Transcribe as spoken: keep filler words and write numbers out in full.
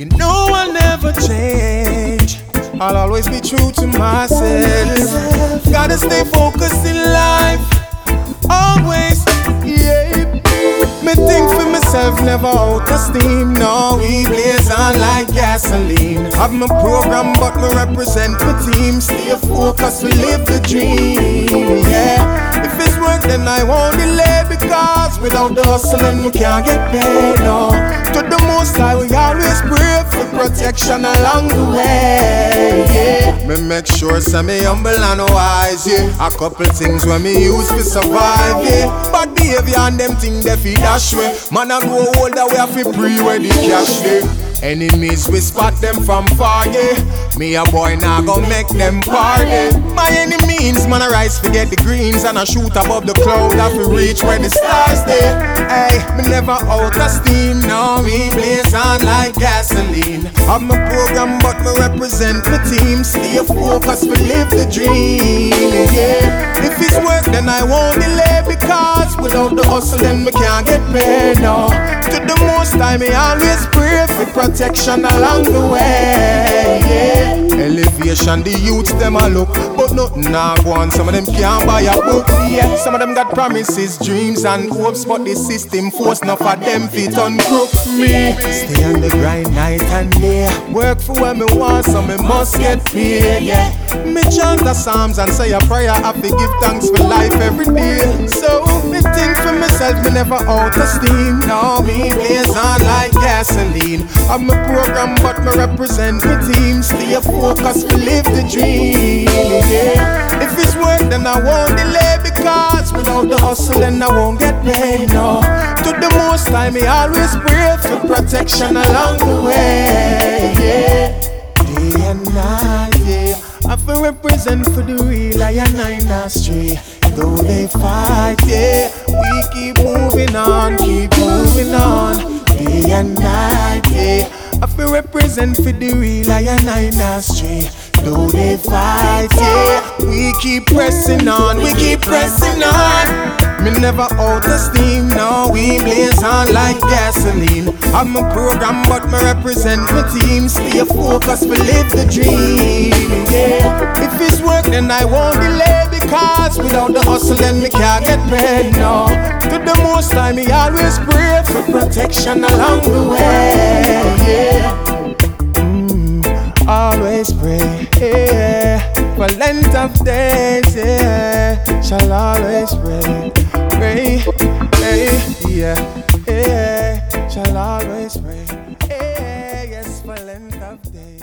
You know I'll never change. I'll always be true to myself. Gotta stay focused in life, always, yeah. Me think for myself, never out of steam. No, we blaze on like gasoline. Have my program, but me represent my team. Stay focused, we live the dream, yeah. If it's work, then I won't delay, because without the hustling, we can't get paid, no. To the most high, we always pray for protection along the way, yeah. Me make sure some me humble and wise, yeah. A couple things when me use to survive, yeah. Bad behavior and them things they feed dash way. Man I grow older, we have to pre where the cash day. Enemies we spot them from far, yeah. Me a boy now go make them party. My enemies, man I rise forget the greens, and I shoot above the cloud, I fi reach where the stars there. Hey, me never out of steam, no, me blaze on like gasoline. Have my program, but me represent my team. Stay focused, we live the dream, yeah. If it's work, then I won't delay, because without the hustle, then me can't get paid, no. To the most time, me always pray for protection along the way, yeah. Elevation, the youths them a look, but nothing nah go on. Some of them can't buy a book, yeah. Some of them got promises, dreams and hopes, but the system force enough of them fit on crook. Me stay on the grind night and day, work for what me want, so me must get paid, yeah. Me chant the psalms and say a prayer, I fi give thanks for life every day. So me think for myself, me never out of steam. Now me blaze on like gasoline. I'm a program, but me represent my team. Stay focused, we live the dream, yeah. If it's work, then I won't delay, because without the hustle, then I won't get paid, no. To the most time, me always pray for protection along the way, yeah. Day and night, yeah. I feel represent for the real, I and I not stray. Though they fight, yeah, we keep moving on, keep moving on. Day and night, yeah, I feel represent for the real, I and I not stray. Though they fight, yeah, we keep pressing on, we keep pressing on. Me never out of steam, no, we blaze on like gasoline. I'm a program, but me represent my team. Stay focused, we live the dream, yeah. If it's work, then I won't delay, because without the hustle, then me can't get paid, no. To the most time, me always pray for protection along the way, yeah. Mm, always pray, yeah. For length of days, yeah. Shall always pray, pray, hey, yeah, yeah. Shall always pray, hey, yes, for length of days.